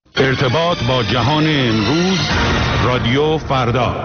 ارتباط با جهان امروز، رادیو فردا.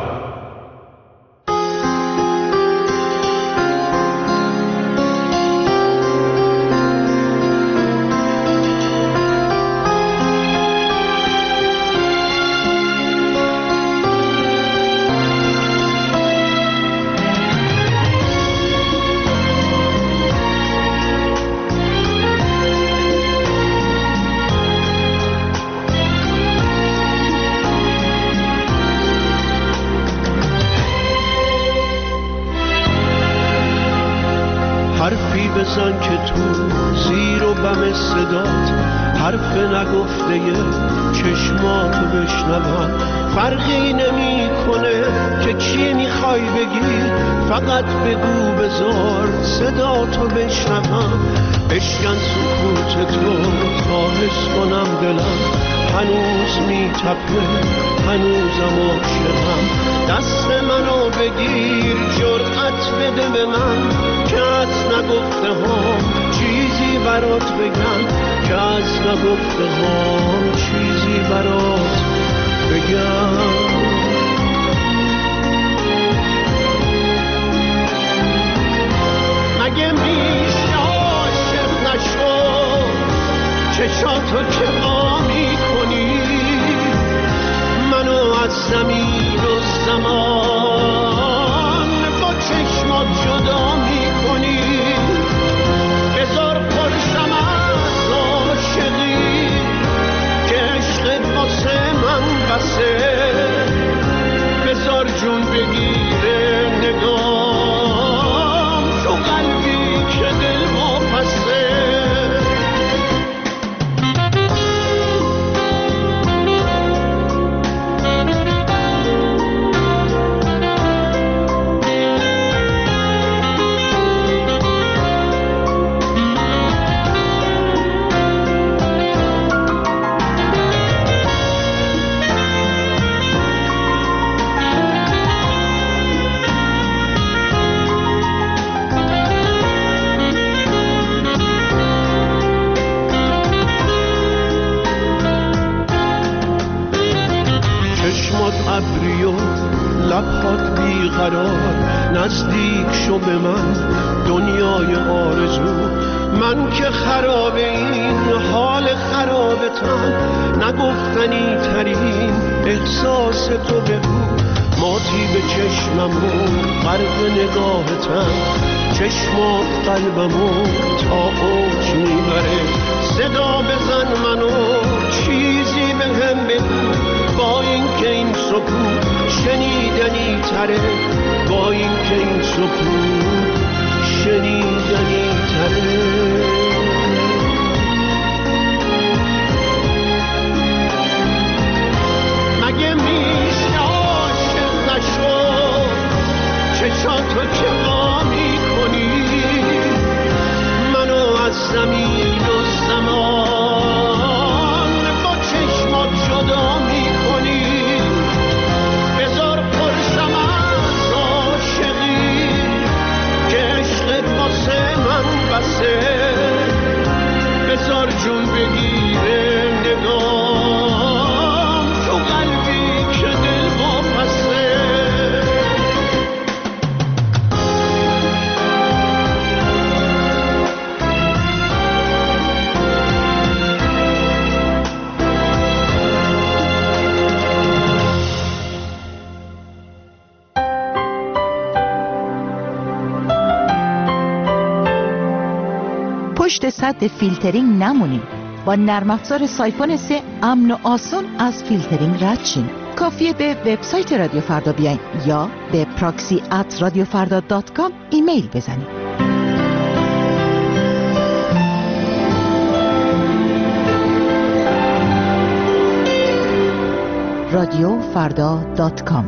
حرفی بزن که تو زیر و بم صدات، حرف نگفته چشماتو بشنوم. فرقی نمی کنه که چی میخوای بگی، فقط بگو بذار صداتو بشنوم. بشکن سکوت تو تا حس کنم دلم هنوز میتپه، هنوزم عاشقم. دست منو بگیر، جرأت بده به من که از نگفته هم چیزی برات بگم، که از نگفته هم چیزی برات بگم. مگه میشه عاشق نشو، چشاتو که ما میکنی منو از زمین و زمان با چشمات جدا میکنی. بذار پرشم از عاشقی که عشقت واسه من بسه، بذار جون بگیره نگام تو قلبی که دل واپسه. ابری و لبات بیقرار، نزدیک شو به من دنیای آرزو. من که خراب این حال خرابتم، نگفتنی ترین احساس تو بگو. ماتی به چشمم و غرق نگاهتم، چشمات قلبمو تا اوج میبره. صدا بزن منو چیزی بهم بگو، با این که این سکوت شنیدنی تره، با این که این سکوت شنیدنی تره. مگه میشه عاشق نشو، چشاتو که ما میکنی منو از زمین و زمان با چشمات جدا میکنی. بذار پرشم از عاشقی که عشقت واسه من بسه، بذار جون بگیره نگام تو قلبی که دل واپسه. پشت سد فیلترینگ نمونید. با نرم افزار سایفون 3 امن و آسون از فیلترینگ رد شین. کافیه به وبسایت رادیو فردا بیاین یا به proxy@radiofarda.com ایمیل بزنید. radiofarda.com.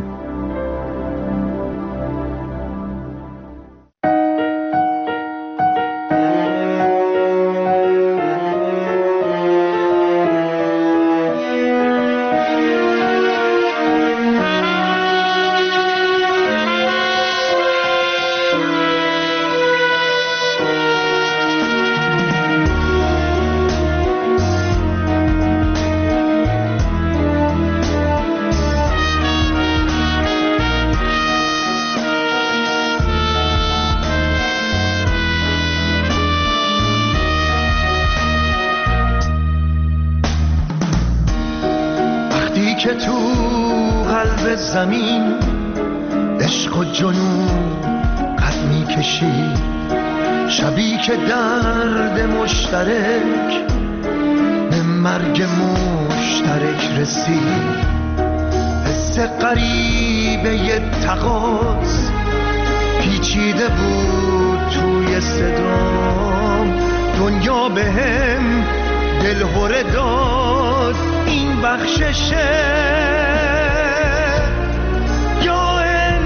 که تو قلب زمین عشق و جنون قد میکشی، شبی که درد مشترک به مرگ مشترک رسید. حس غریبه ی تقاض پیچیده بود توی صدام، دنیا به هم دلهوره داد این بخششه یا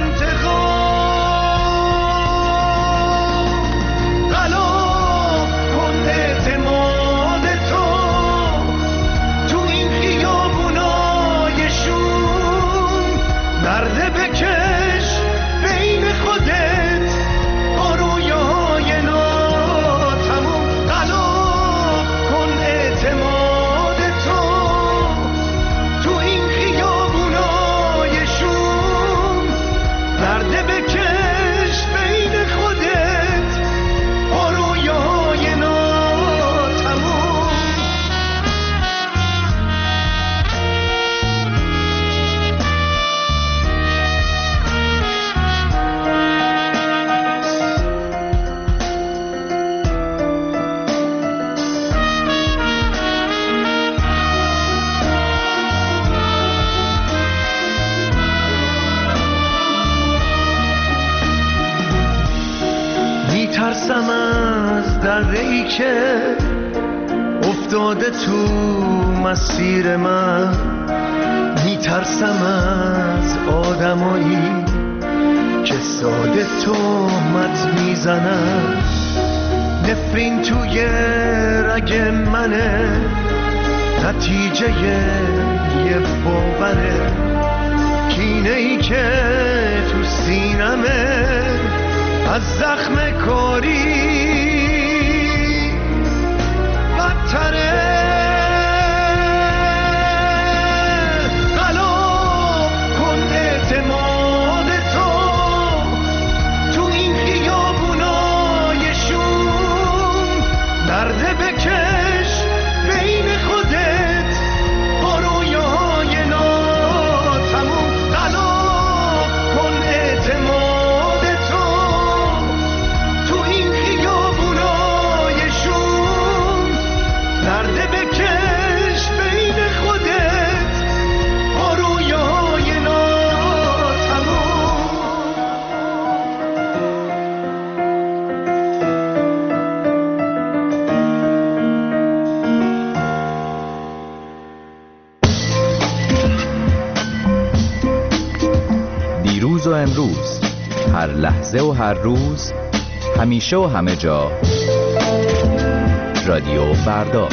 انتقام. غلا کن اعتماد تو تو این خیابونای شوم، درده بکش بین خودت با رویای ناتموم. غلا کن اعتماد تو تو این خیابونای شوم، درده بکش بین خودت با رویای ناتموم. میترسم از دره‌ای که افتاده تو مسیر من، میترسم از آدمایی که ساده تهمت میزنن. نفرین توی رگ منه، نتیجه یه باوره، کینه‌ای که تو سینمه از زخم کاری بدتره. غلا کن اعتماد تو تو این خیابونای شوم، درده بکش بین خودت با رویای ناتموم. غلا کن اعتماد تو تو این خیابونای شوم، درده بکش بین خودت با رویای ناتموم. دیروز و امروز، هر لحظه و هر روز، همیشه و همه جا، رادیو فردا.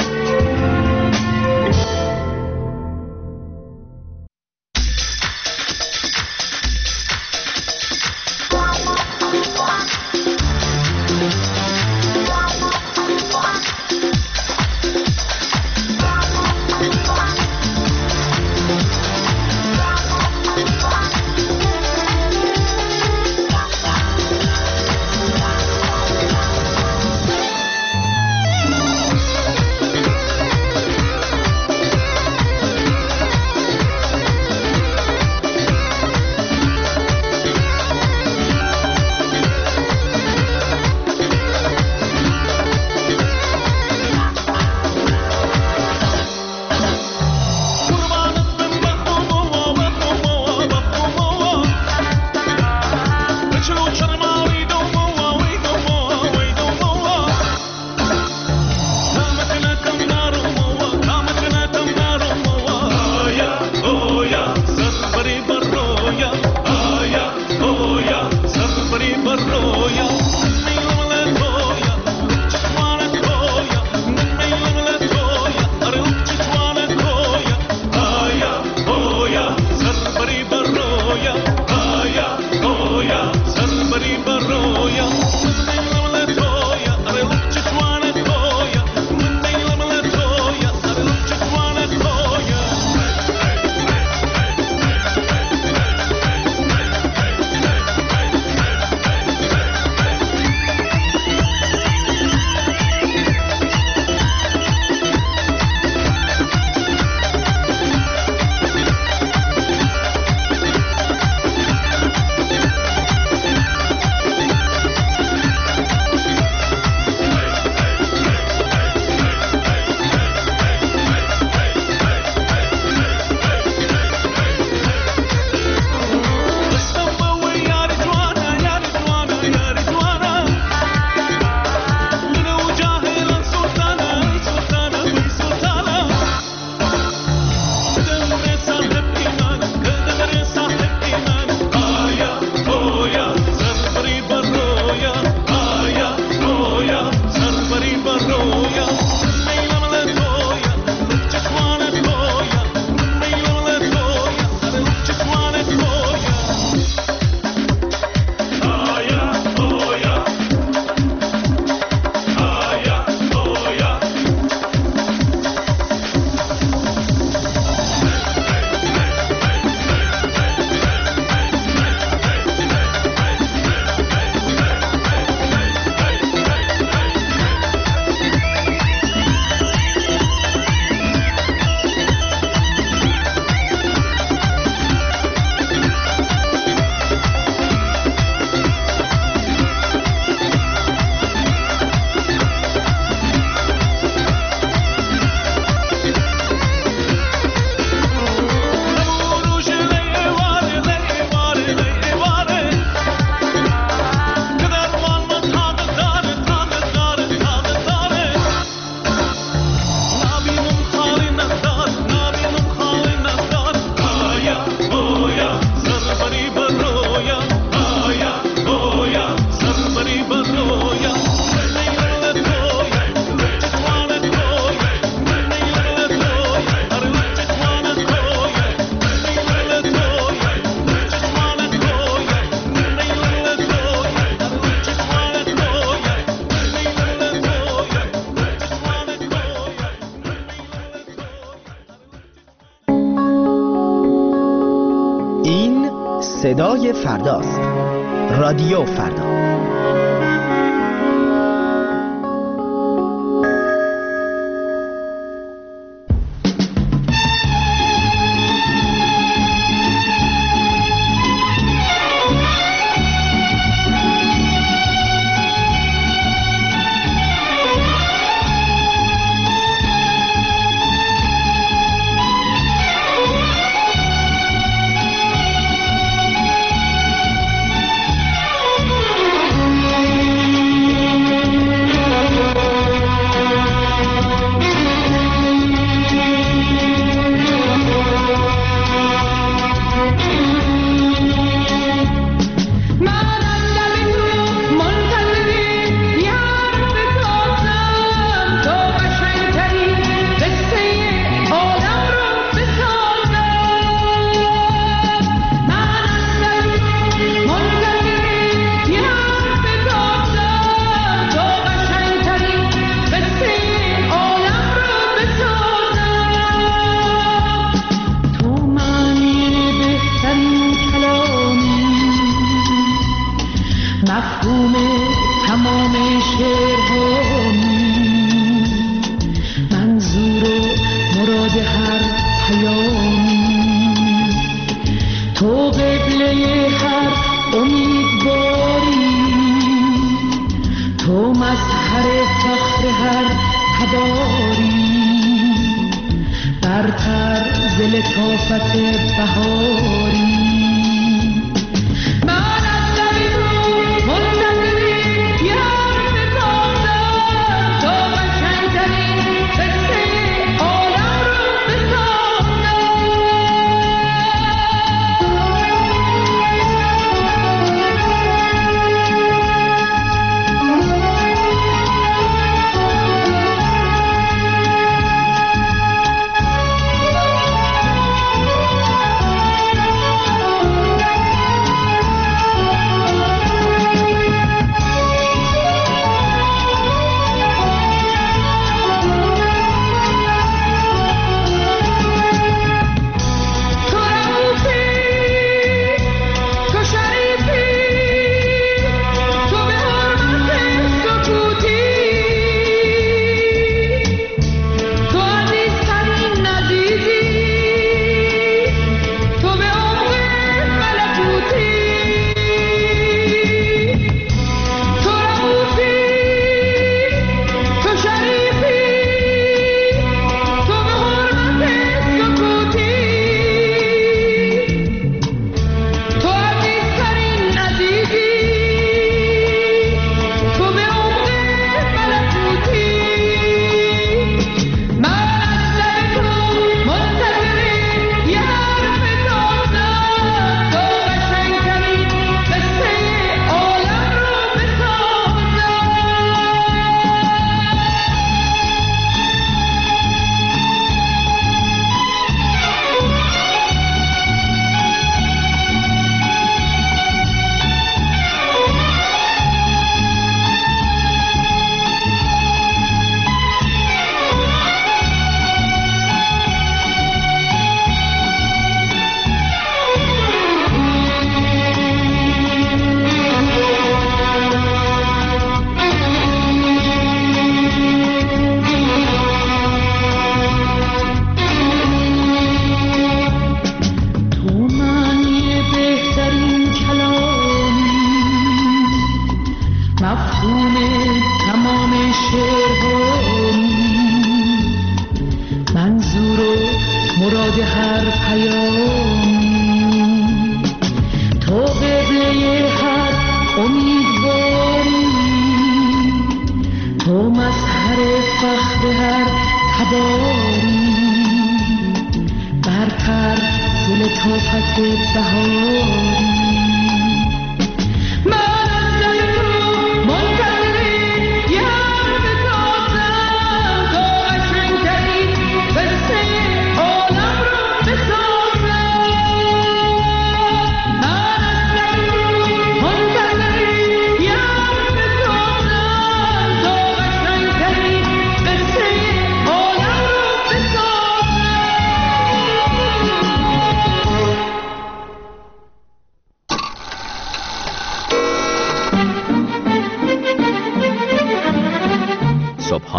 صدای فرداست. رادیو فردا.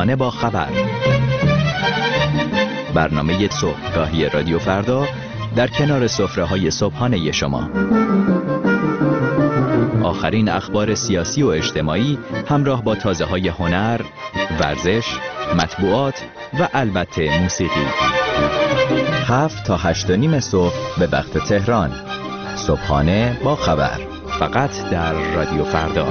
صبحانه با خبر. برنامه صبحگاهی رادیو فردا در کنار سفره‌های صبحانه شما. آخرین اخبار سیاسی و اجتماعی همراه با تازه‌های هنر، ورزش، مطبوعات و البته موسیقی. 7 تا 8:30 صبح به وقت تهران. صبحانه با خبر، فقط در رادیو فردا.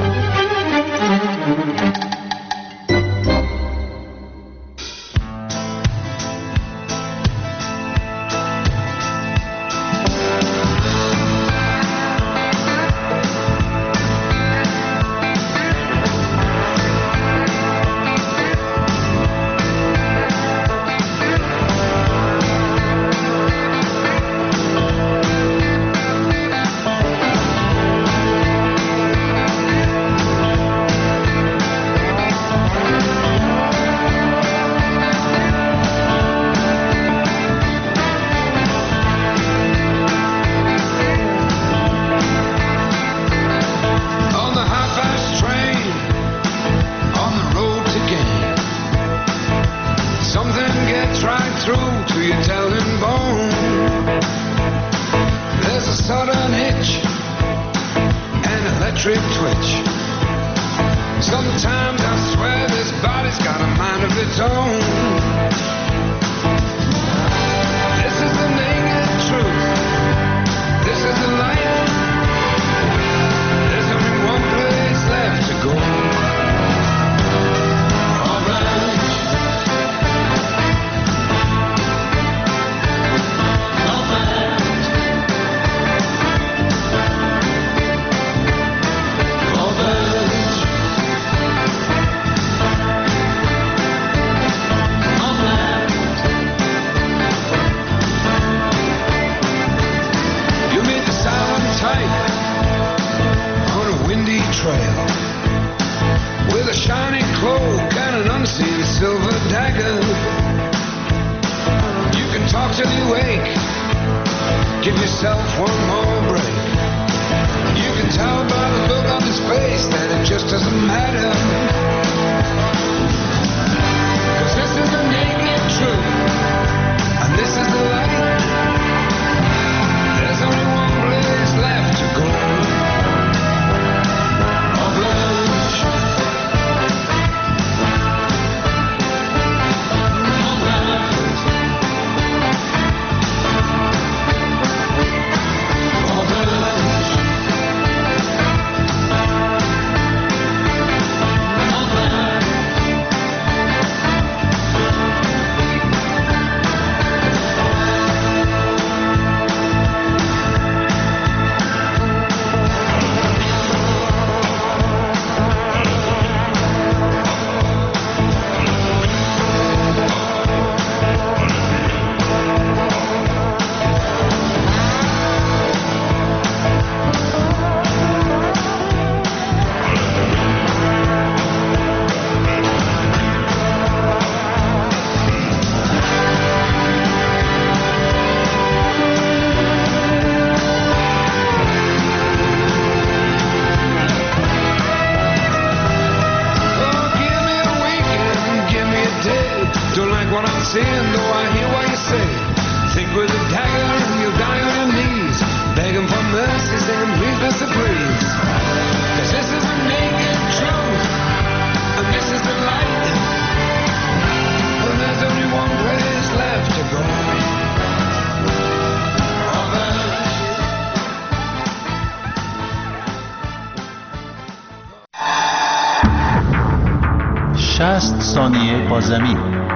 ثانیه با زمین.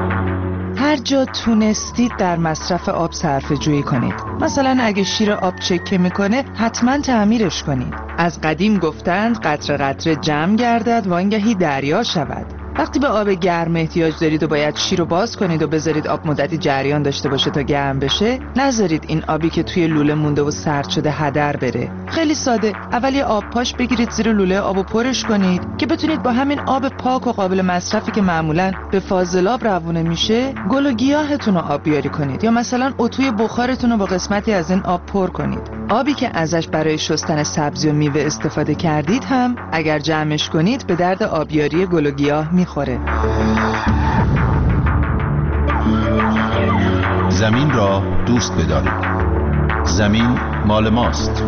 هر جا تونستید در مصرف آب صرفه جویی کنید. مثلا اگه شیر آب چکه میکنه حتما تعمیرش کنید. از قدیم گفتند قطره قطره جمع گردد وانگهی دریا شود. وقتی به آب گرم احتیاج دارید و باید شیر رو باز کنید و بذارید آب مدتی جریان داشته باشه تا گرم بشه، نذارید این آبی که توی لوله مونده و سرد شده هدر بره. خیلی ساده، اول یه آب پاش بگیرید زیر لوله آبو پرش کنید که بتونید با همین آب پاک و قابل مصرفی که معمولاً به فاضلاب روونه میشه گل و گیاهتون رو آب بیاری کنید، یا مثلا اتوی بخارتون رو با قسمتی از این آب پر کنید. آبی که ازش برای شستن سبزی و میوه استفاده کردید هم اگر جمعش کنید به درد آبیاری گل و گیاه میخوره. زمین را دوست بدارید. زمین مال ماست.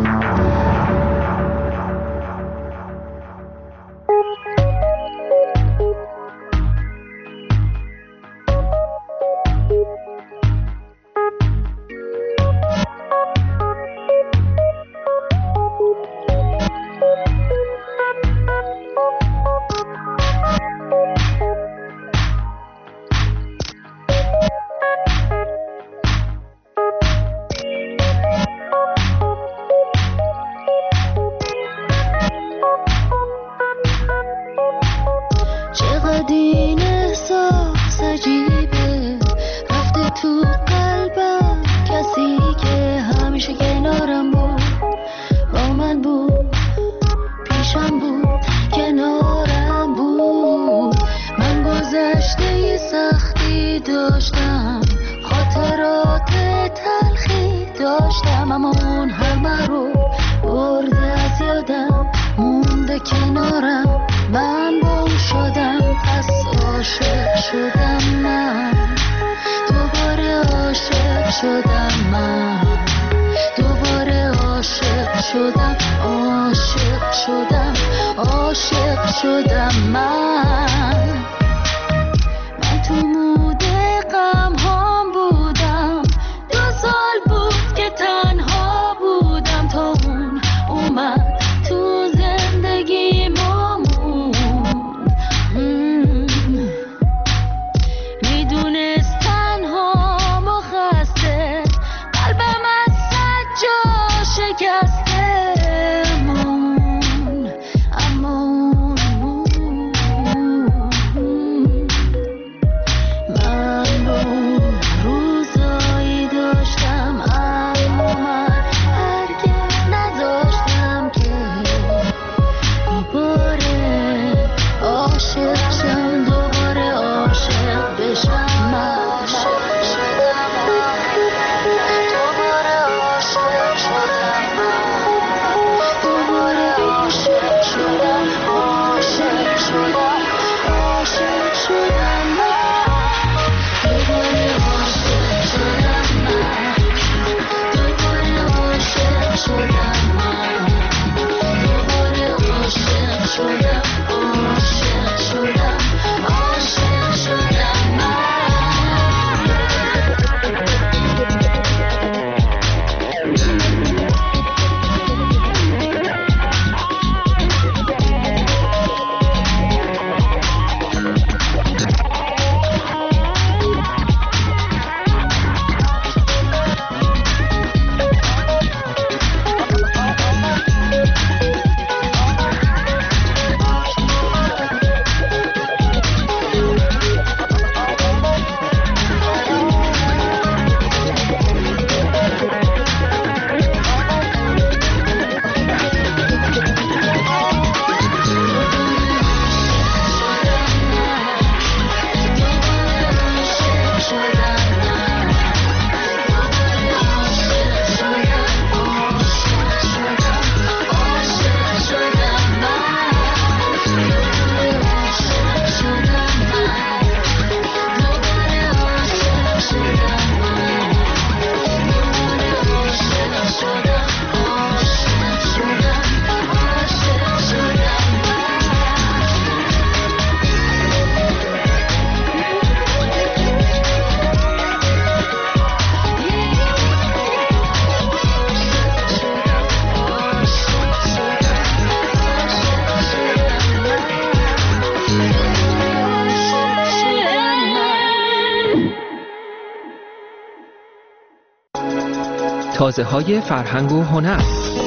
تازه‌های فرهنگ و هنر.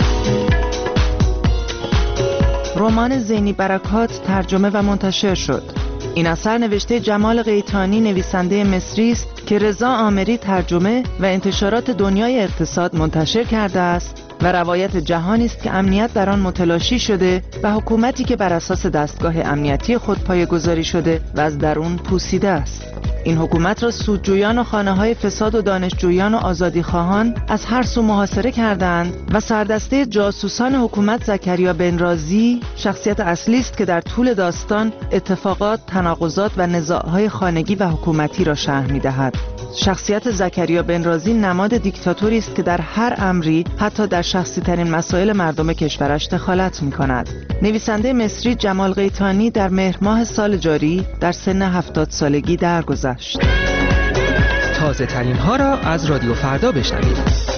رمان زینی برکات ترجمه و منتشر شد. این اثر نوشته جمال قیتانی نویسنده مصری است که رضا آمری ترجمه و انتشارات دنیای اقتصاد منتشر کرده است و روایت جهانی است که امنیت در آن متلاشی شده و حکومتی که بر اساس دستگاه امنیتی خود پایه‌گذاری شده و از درون پوسیده است. این حکومت را سودجویان و خانه‌های فساد و دانشجویان و آزادیخواهان از هر سو محاصره کردند و سردسته جاسوسان حکومت زکریا بنرازی شخصیت اصلی است که در طول داستان اتفاقات، تناقضات و نزاع‌های خانگی و حکومتی را شرح می‌دهد. شخصیت زکریا بنرازی نماد دیکتاتوری است که در هر امری، حتی در شخصی ترین مسائل مردم کشورش دخالت می کند. نویسنده مصری جمال قیتانی در مهر ماه سال جاری در سن 70 سالگی درگذشت. تازه ترین ها را از رادیو فردا بشنوید.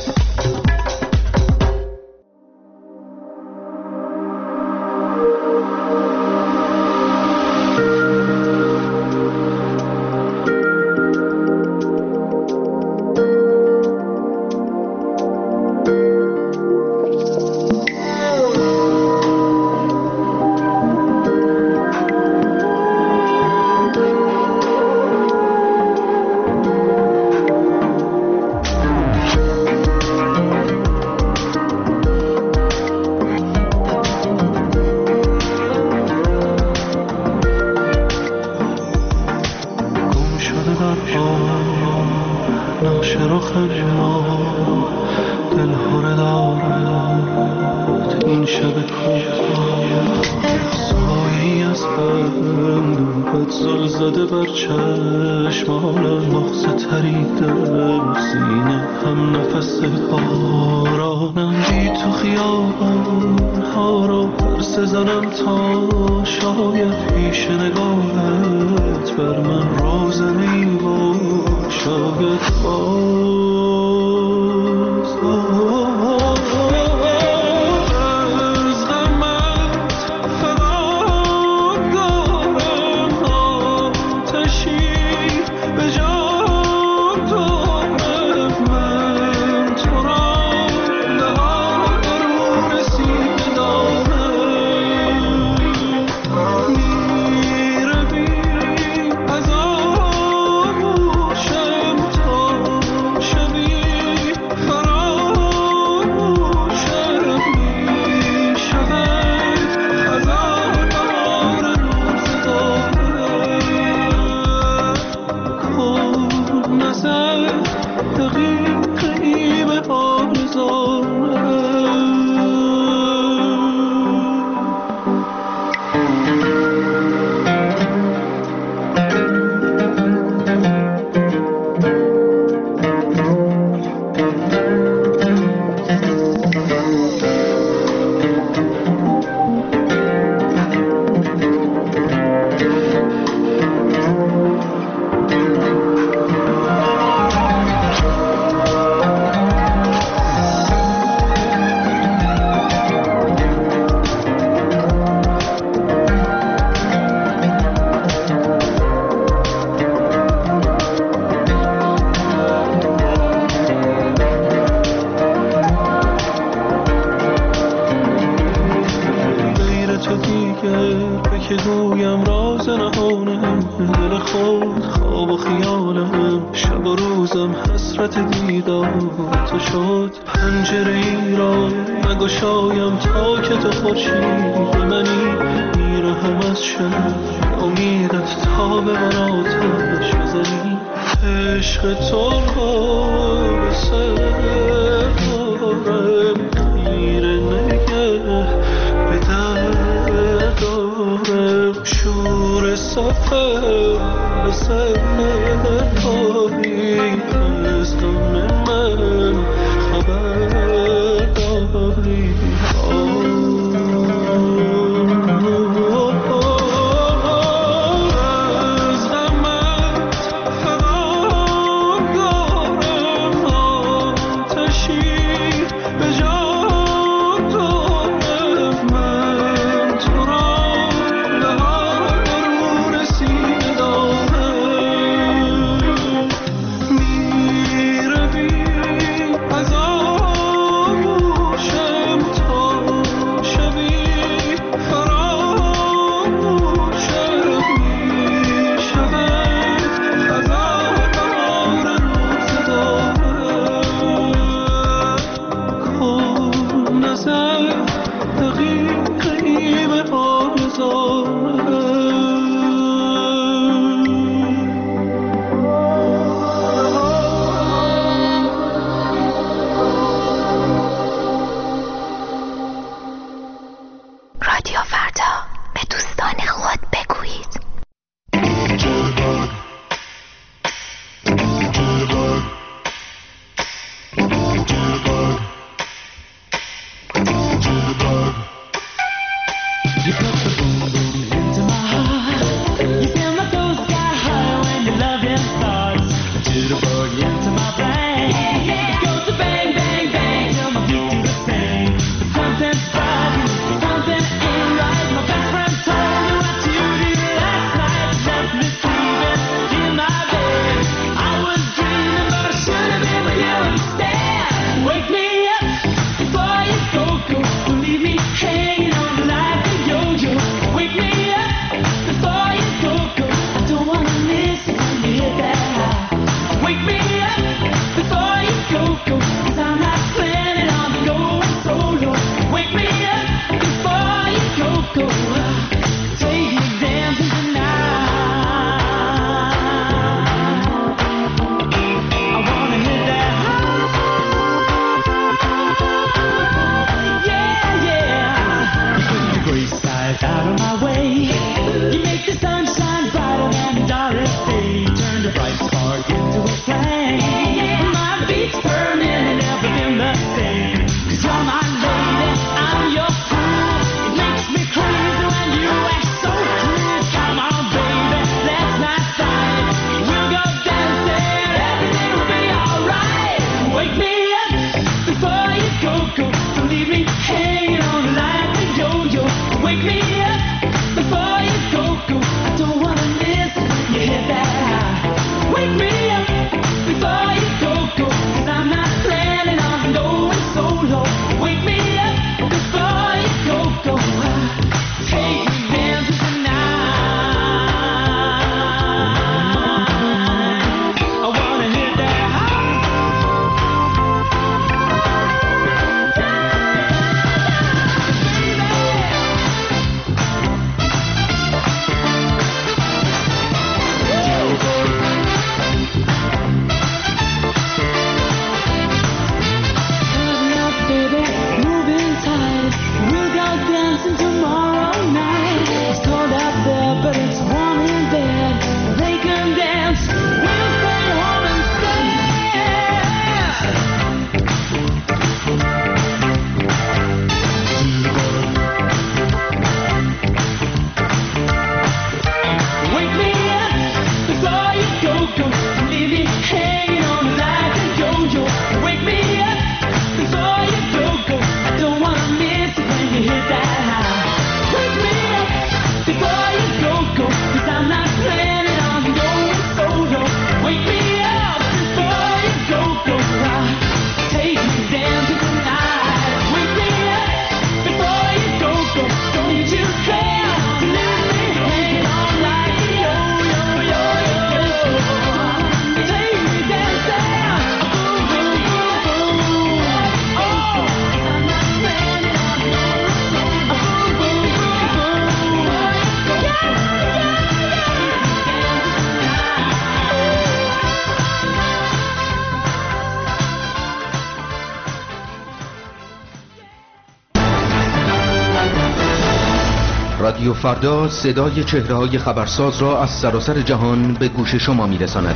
رادیو فردا صدای چهره‌های خبرساز را از سراسر جهان به گوش شما می‌رساند.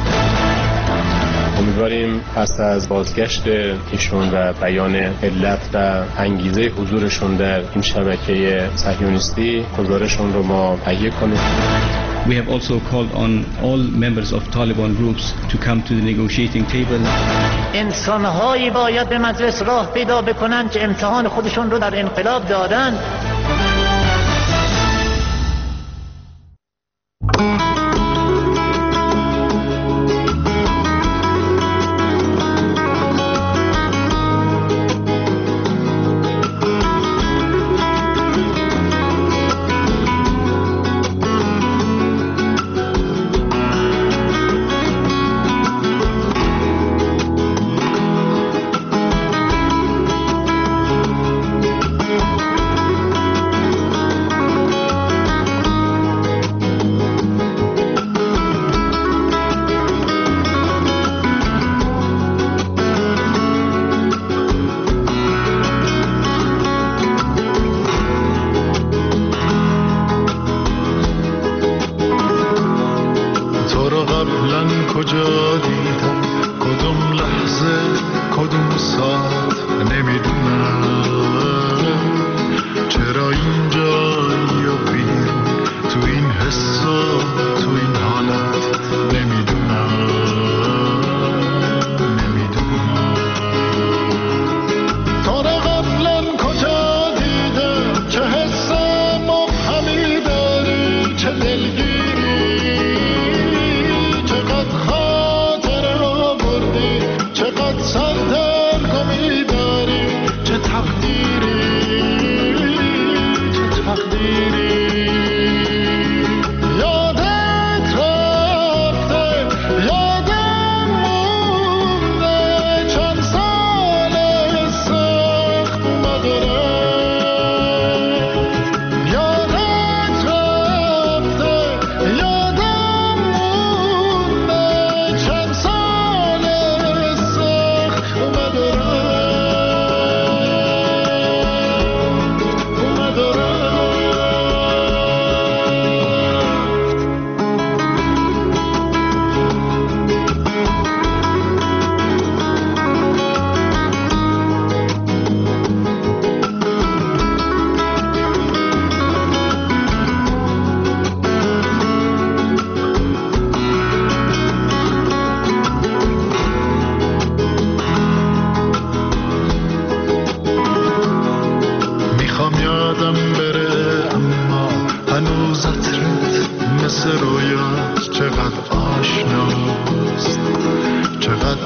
امیدواریم پس از بازگشت ایشون و بیان علت و انگیزه حضورشون در این شبکه صهیونیستی گزارشون رو ما تهیه کنیم. We have also called on all members of Taliban groups to come to the negotiating table. انسان‌هایی باید به مجلس راه پیدا بکنند که امتحان خودشون رو در انقلاب دادن. یادم مونده چند سال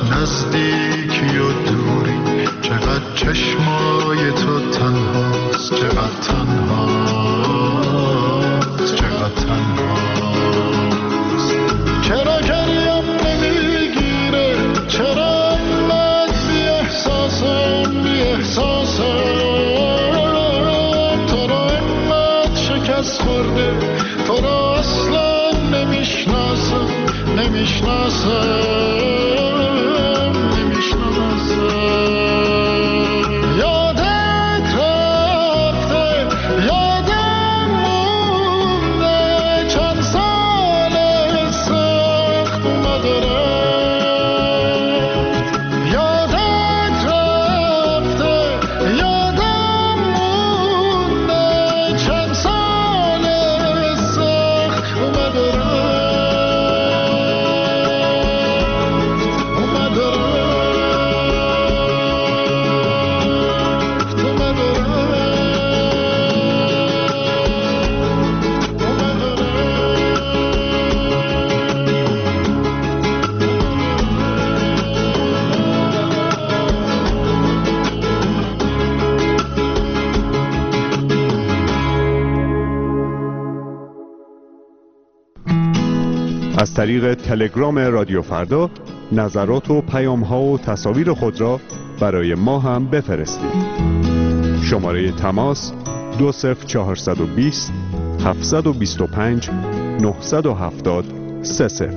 نزدیکی و دوری، چقدر چشمای تو تنهاست، چقدر تنهاست، چقدر تنهاست. چرا گریم نمیگیره، چرا انقدر بی احساسم، بی احساسم. تو را انقدر شکست خورده، تو را اصلا نمیشناسم، نمیشناسم. از طریق تلگرام رادیو فردا نظرات و پیام‌ها و تصاویر خود را برای ما هم بفرستید. شماره تماس 20420 725 970 30.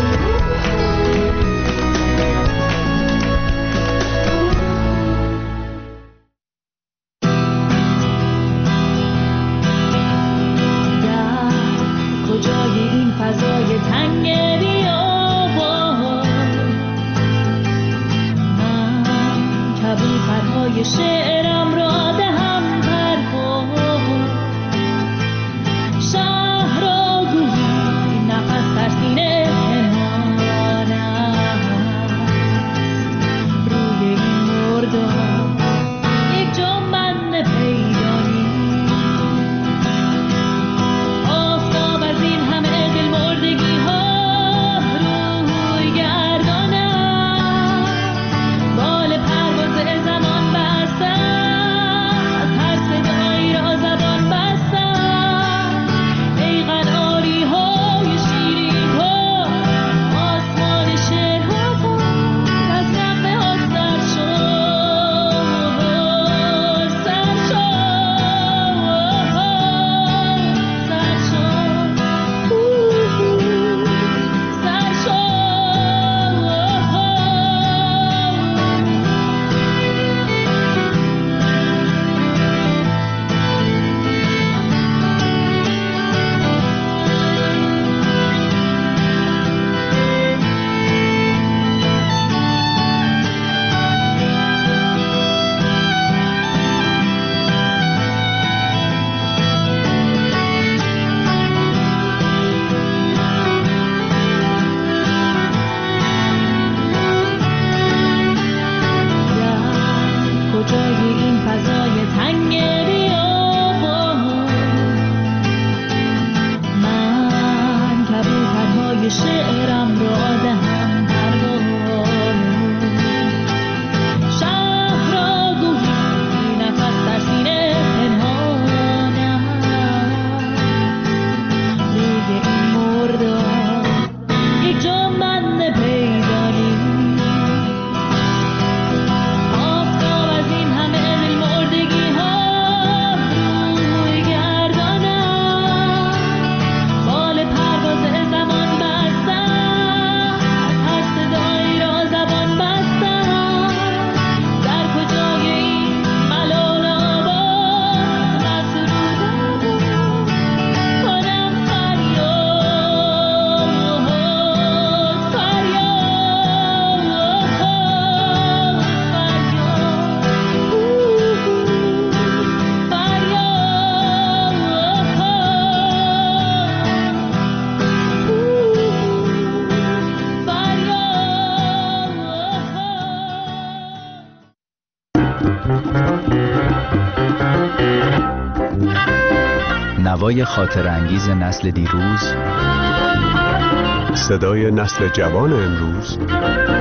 نوای خاطر انگیز نسل دیروز، صدای نسل جوان امروز،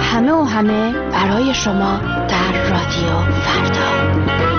همه و همه برای شما در رادیو فردا.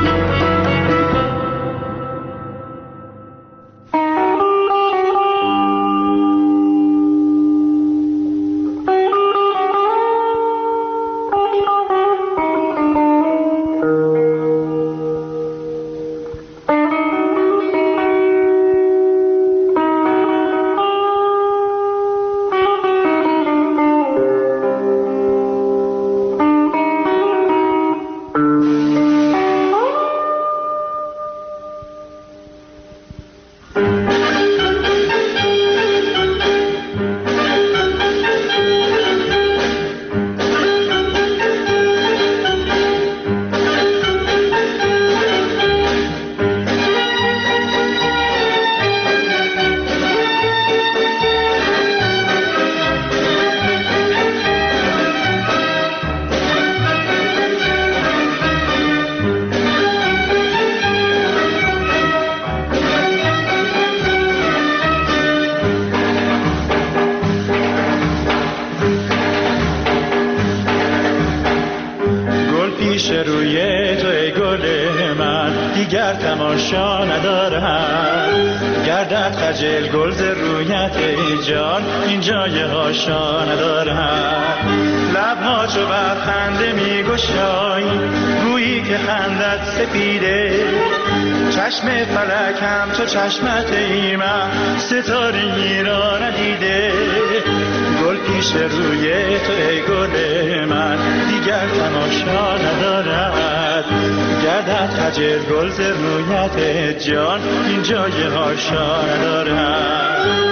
تماشا ندارم گردد خجل گل ز رویت ای جان این جای هاشا ندارم لبها چو بر خنده می گشایی گویی که خندت سپیده چشم فلک هم چو چشمت ای من ستاره‌ای را ندیده گل پیش روی تو ای گل من دیگر تماشا ندارد گردد خجل گل ز رویت جان این جای هاشا ندارد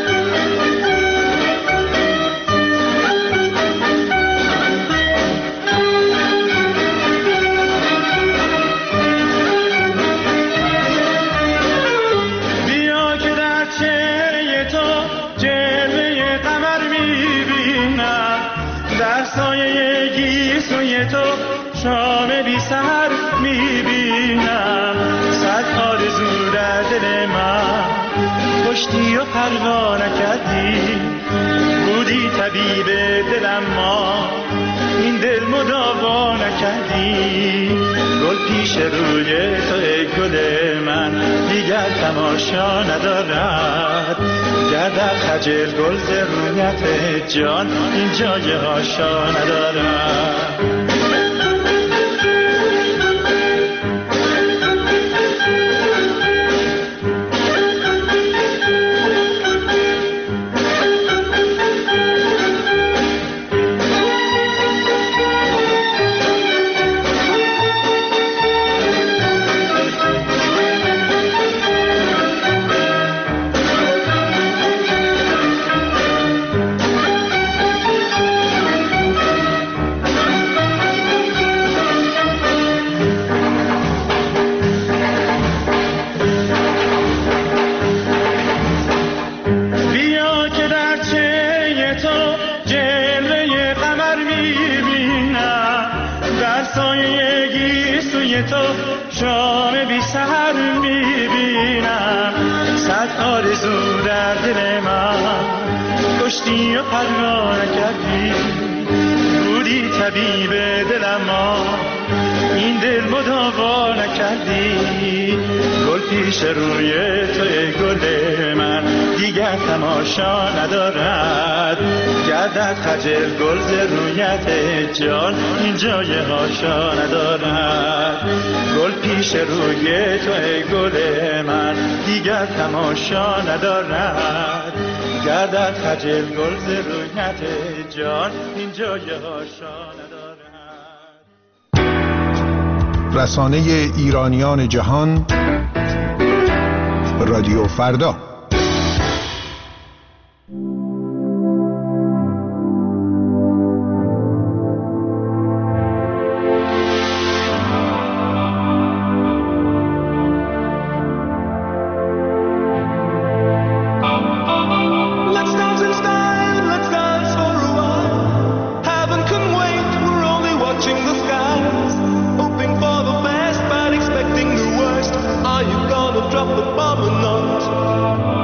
شام بی سحر میبینم صد آرزو در دل من کشتی و پروا نکردی بودی طبیب دلم ما این دل مداوا نکردی گل پیش روی تو ای گل من دیگر تماشا ندارد گردد خجل گل ز رویت جان این جای هاشا ندارد طبیب دلم ما این دل مداوا نکردی گل پیش روی تو ای گل من دیگر تماشا ندارد گردد خجل گل ز رویت جان این جای هاشا ندارد گل پیش روی تو ای گل من دیگر تماشا ندارد گردد خجل گل ز رویت جان این جای هاشا ندارد. رسانه ایرانیان جهان رادیو فردا. Drop the bomb or not?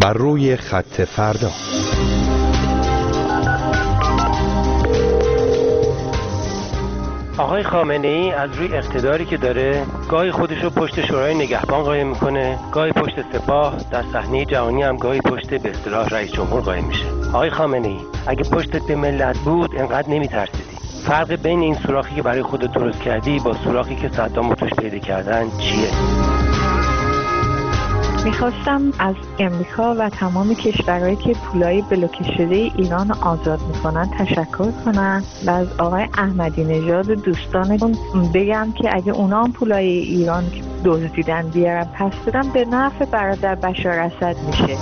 بر روی خط فردا. آقای خامنه‌ای از روی اقتداری که داره گاهی خودشو پشت شورای نگهبان قایم میکنه، گاهی پشت سپاه، در صحنه جهانی هم گاهی پشت به اصطلاح رئیس جمهور قایم میشه. آقای خامنه‌ای اگه پشتت به ملت بود انقدر نمیترسیدی. فرق بین این سوراخی که برای خودت درست کردی با سوراخی که صدام توش پیدا کردن چیه؟ میخواستم از امریکا و تمام کشورهایی که پولای بلوکه شده ایران رو آزاد میکنن تشکر کنن و از آقای احمدی نژاد و دوستانشون بگم که اگه اونا هم پولای ایران دزدیدن بیارن پس بدن به نفع برادر بشار اسد میشه.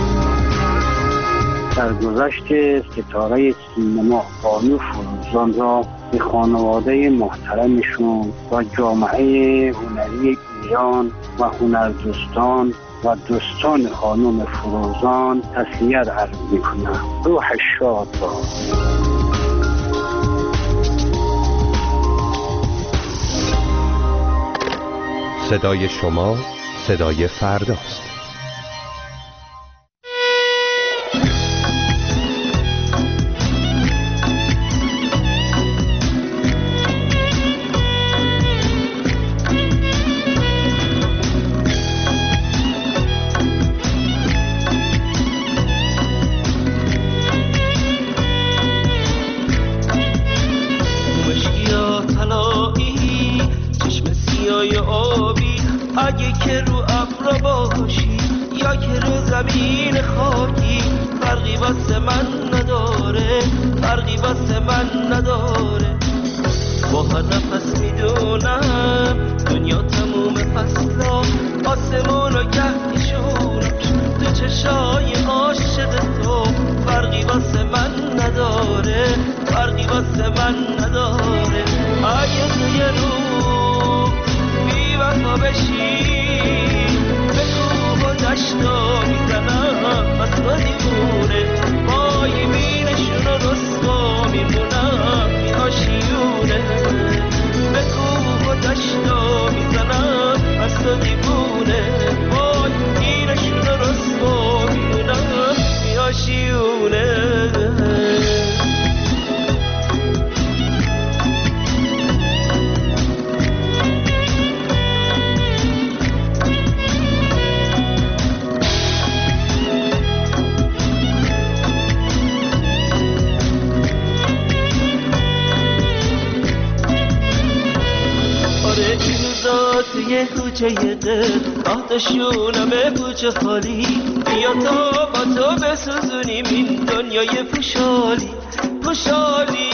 در گذشت ستاره سینما بانو فروزان را به خانواده محترمشون و جامعه هنری ایران و هنردوستان و دوستان خانم فروزان تسلیت عرض می‌کنم. روح شاد باد. صدای شما صدای فرداست. اگه که رو ابرا باشی یا که رو زمین خاکی فرقی واسه من نداره، فرقی واسه من نداره. با هر نفس میدونم دنیا تموم فصلا آسمون و گهشونش تو چشای عاشق تو فرقی واسه من نداره، فرقی واسه من نداره. اگه توی رو بی وفا بشی به کوه و دشتا میزنم از تو دیوونه پای مینشون و رسوا میمونم میاشیونه به کوه و دشتا میزنم از تو دیوونه پای مینشون و رسوا میمونم میاشیونه. توی کوچه دل آتشونمه کوچه خالی بیا تا با تو بسوزونیم این دنیای پوشالی پوشالی.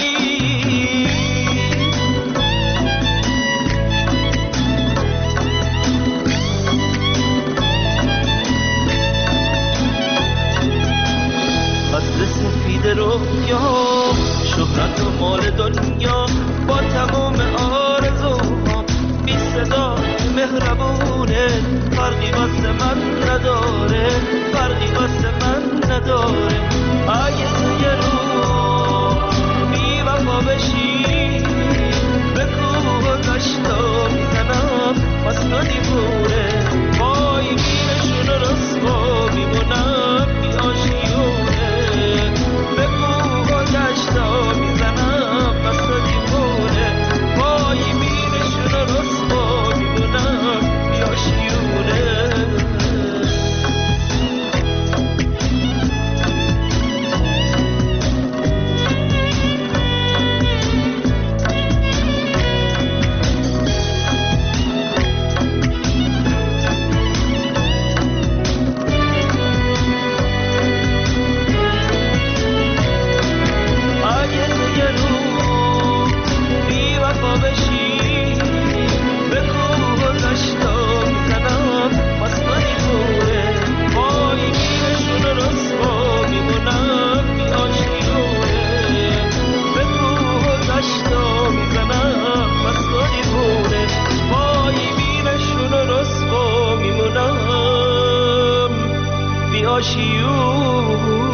عطر سفید رویا شهرت و مال دنیا با تمام آرزوها بی صدا مهربونه فرقی واسه من نداره، فرقی واسه من نداره. اگه توی رو بی وفا بشی به کوه و دشتا میزنم از تو دیوونه پای مینشون و رسوا میمونم بیاشیونه به کوه و دشتا میزنم از تو دیوونه پای مینشون و رسوا میمونم بیاشیونه. آشیونه.